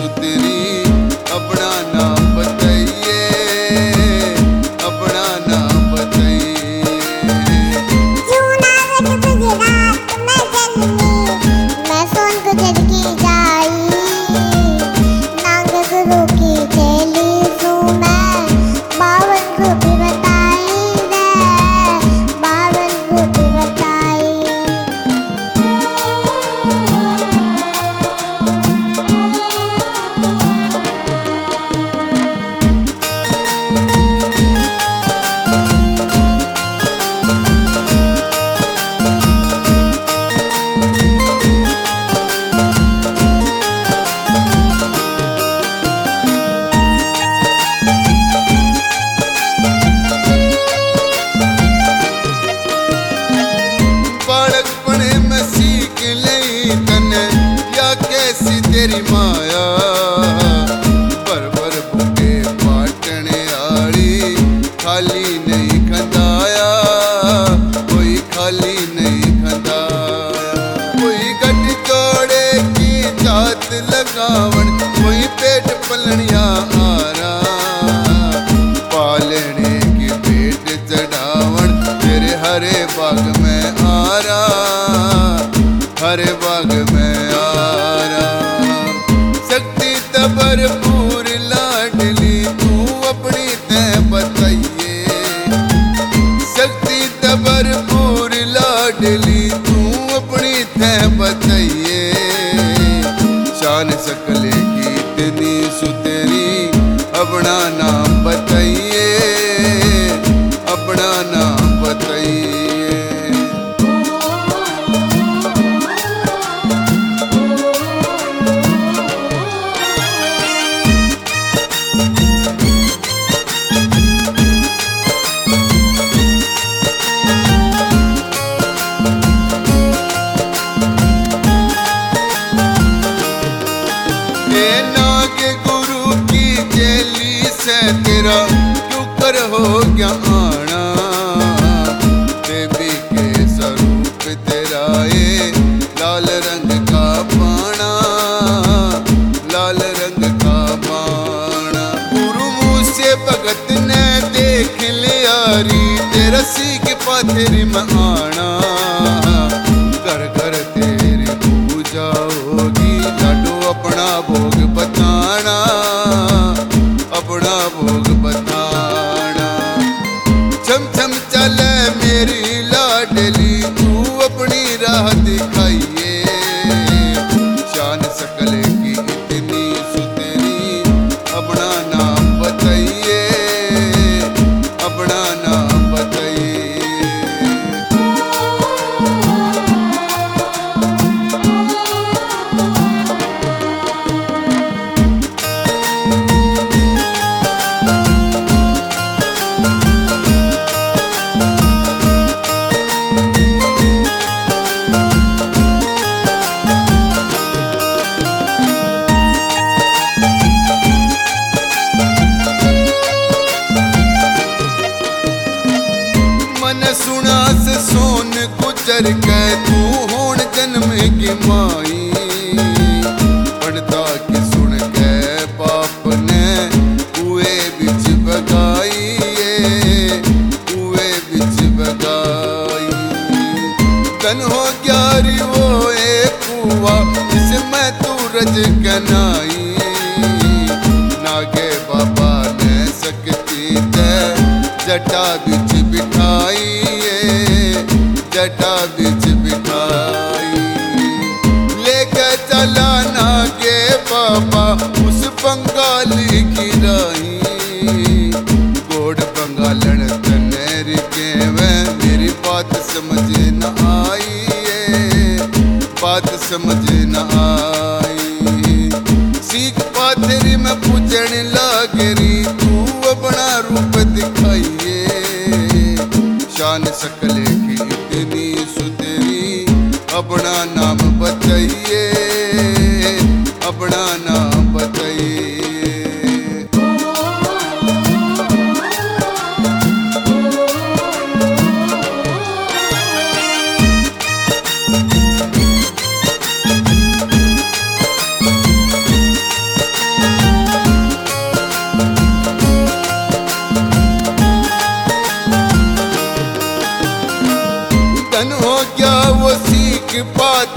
सुतरी अपना नाम बताइए, अपना नाम बताइए। जूना गज गुजरात में जन्मी, मैं सोन गुजर की जाई, नांग गुरु की चेली सू मैं, 52 रूपी बताई दे, 52 रूपी बताई। बालकपने में सीख लई तने या कैसी तेरी माया, बर बुके पाटने आली खाली नहीं खंदाया, कोई खाली नहीं खंदाया। कोई गट जोड़े की जात लगावण, कोई पेट पलनिया आरा, पालने की पेट चढ़ावण तेरे हरे बाग में आरा, हरे बाग में आरा। शक्ति भरपूर लाडली तू अपनी तय बताइए, शक्ति भरपूर लाडली तू अपनी तय बताइए। शान सकले की इतनी सुतेरी अपना नाम बताइए, अपना नाम बताइए। नाग गुरु की चेली से तेरा क्यों कर हो गया आना, देवी के स्वरूप तेरा ये लाल रंग का पाना, लाल रंग का पाना। गुरु मुँह से भगत ने देख लिया री तेरा सीख पाथेरी में आना, घर घर तेरी पूजा होगी, लाडो अपना भोग बताना, अपना भोग बताना। छम छम चले मेरी लाडली तू अपनी राह दिखाइए, शान सकले की इतनी सुतेरी अपना नाम बताइए, अपना नाम बताइए। मन सुना से सोन गुजर के तू होण जन्म की माई, पढ़ता की सुन के बाप ने कुए बिच बगाई, कुए बिच बगाई। तन हो ग्यारी वो एक कुआ जिसमें तू रज कनाई, नागे बाबा ने सकती ते जटा बिच बिठाई, जटा बिच बिठाई। लेके चला नागे बाबा उस बंगाली की राही, गोड़ बंगालन तनेर के वे मेरी बात समझ न आई, बात समझ न आई। सीख पाथरी में पूजन लागरी तू अपना रूप दिखाइए, शान सकले की इतनी सुतेरी अपना नाम बताइए, अपना नाम बताइए।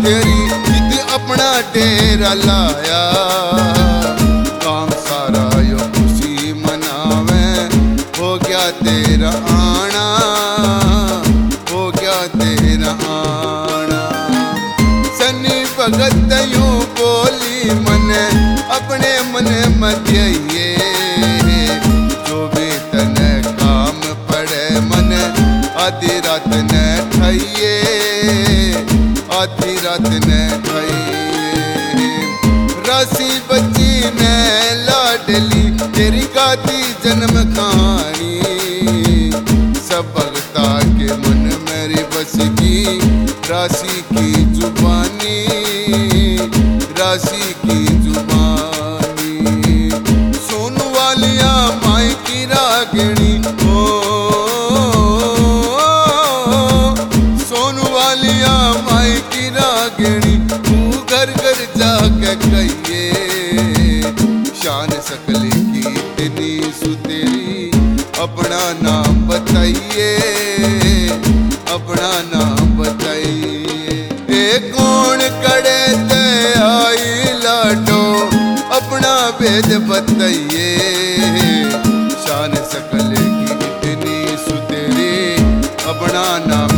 तेरी जित अपना डेरा लाया। काम सारा यो खुशी मनावे, हो गया तेरा आना, हो गया तेरा आना। सनी भगत यूं बोली मने अपने मन मध्य, जो भी तने काम पड़े मन आधी रात न ठाइए, आधी रात न ठाइए। राशि बच्ची ने लाडली तेरी गाती जन्म कहानी, सब भगता के मन मेरी बस की राशि की जुबानी, राशि की जुबानी। सोनू वालिया माई की रागिणी, ओ सोनू वालिया माई की रागिणी, तू घर घर जाके कहिए शान सकले की इतनी सुतेरी, अपना नाम बताइए, अपना नाम बताइए। कौन कड़े ते आई लाडो, अपना भेद बताइए, शान सकले की इतनी सुतेरी, अपना नाम